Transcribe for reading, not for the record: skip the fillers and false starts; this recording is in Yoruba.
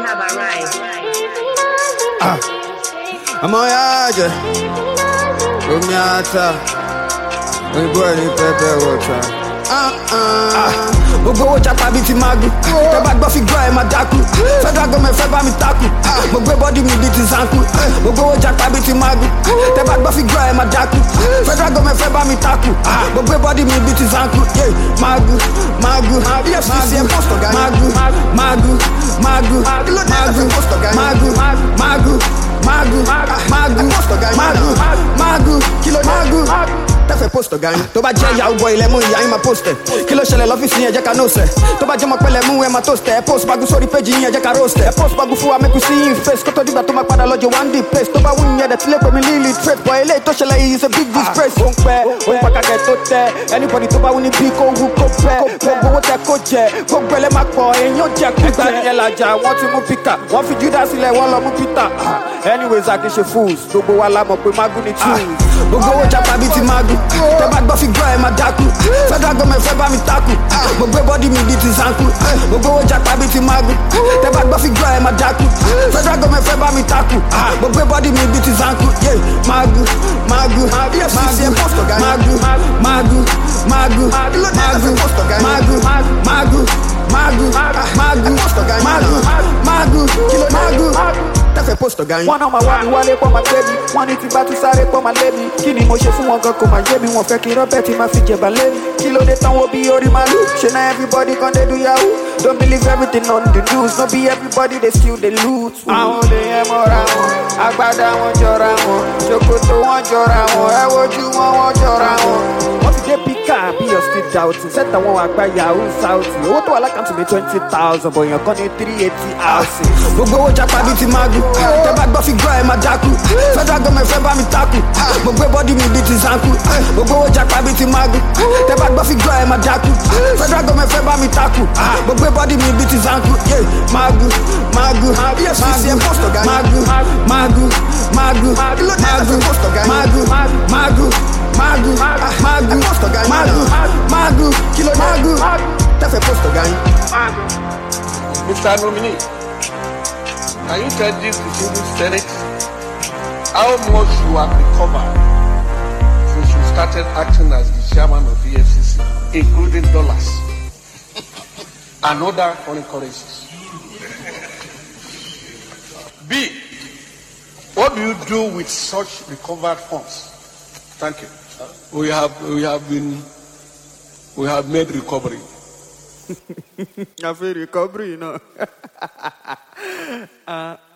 have arrived. I'm on yaje. Rumiata. We burn it pepper water. Gbogbo owó japa bíi ti magu. Tẹ́ bá gbọ́ fi gbọ́ ẹ̀ máa dákú. Federal government fẹ́ bá mi takú. Mo gbé bọ́dí mi bíi ti zanku. Gbogbo owó japa bíi ti magu. Tẹ́ bá gbọ́ fi gbọ́ ẹ̀ máa dákú. Federal government fẹ́ bá mi takú. Mo gbé bọ́dí mi bíi ti zanku. Magu, magu, magu, magu, magu, magu, magu. Tẹ́fẹ̀ post ọ̀gá yín. Tó bá jẹ́ ìyàwó bọ̀ ilẹ̀ mú ìyá yín máa post ẹ̀. Kí ló ṣẹlẹ̀ lọ́fíìsì yín ẹ jẹ́ ká nóòsẹ̀. Tó bá jẹ́ mọ̀ pẹ́lẹ̀ mú ẹ máa toast ẹ̀. Ẹ post bagu sórí péjì yín ẹ jẹ́ ká roast ẹ̀. Ẹ post bagu fún wa make we see yín face. Kó tó dìgbà tó máa padà lọ́jọ́ one day place. Tó bá wù yín ẹ̀dẹ̀ tí lè pè mí lílì trade. Bọ̀ eléyìí tó ṣẹlẹ̀ yìí is a big disgrace. Ó ń pẹ́, ó ń pàkàkẹ́ tó tẹ́. Anybody tó bá wù ní bí kò wù kó pẹ́. Gbogbo owó tẹ kó jẹ. Gbogbo ẹlẹ́ máa pọ̀ èyí ó jẹ kú. Ẹgbẹ́ ni ẹ làjà, wọ́n ti mú píkà. Wọ́n fi Judas sílẹ̀, wọ́n lọ mú Peter. Anyways, a kì í ṣe fools. Gbogbo wa la mọ̀ pé magu ni tools. Gbogbo owó japa bíi ti magu. Tẹ́ bá gbọ́ fi gbọ́ ẹ̀ máa dákú. Federal government fẹ́ bá mi takú. Mo gbé bọ́dí mi bíi ti zanku. Gbogbo owó japa bíi ti magu. Tẹ́ bá gbọ́ fi gbọ́ ẹ̀ máa dákú. Federal government fẹ́ bá mi takú. Mo gbé bọ́dí mi bíi ti zanku. Magu, magu, magu, magu, magu, magu, magu, magu, magu. Tẹ́fẹ̀ post ọ̀gá yín. Wọ́n náà máa wá mi wálé pọ̀ máa gbé mi. Wọ́n ní tí bá tún sáré pọ̀ máa lé mi. Kí ni mo ṣe fún wọn gan kò máa yé mi. Wọ́n fẹ́ kí rọ́bẹ̀tì máa fi jẹ̀bà lé mi. Kí ló dé tán wo bí orí máa lù? Ṣé náà everybody kan dé do yahoo? Don't believe everything on the news. No be everybody they steal they loot. Àwọn olè yẹn mọ́ra wọn. Agbádá wọn jọra wọn. Ṣòkòtò wọn jọra wọn. Ẹ wojú wọn jọra wọn. Wọ́n ti dé píkà bí your street doubting. Sẹ́tà wọn àgbà yahoo south. Owó tó wà lákàntì mi 20,000. Bọ̀ èèyàn kan ní 380 houses. Gbogbo owó japa bíi ti magu. Tẹ́ bá gbọ́ fi gbọ́ ẹ̀ máa dákú. Federal government fẹ́ bá mi takú. Mo gbé bọ́dí mi bíi ti zanku. Gbogbo owó japa bíi ti magu. Tẹ́ bá gbọ́ fi gbọ́ ẹ̀ máa dákú. Federal government fẹ́ bá mi takú. Mo gbé bọ́dí mi bíi ti zanku. Magu, magu, magu, magu, magu, magu, magu, magu, magu, magu. Tẹ́fẹ̀ post ọ̀gá yín. Mr. Nominee, can you tell this distinguished Senate how much you have recovered since you started acting as the chairman of EFCC, including dollars and other foreign currencies? B, what do you do with such recovered funds? Thank you. We have made recovery. I feel recovery, you know.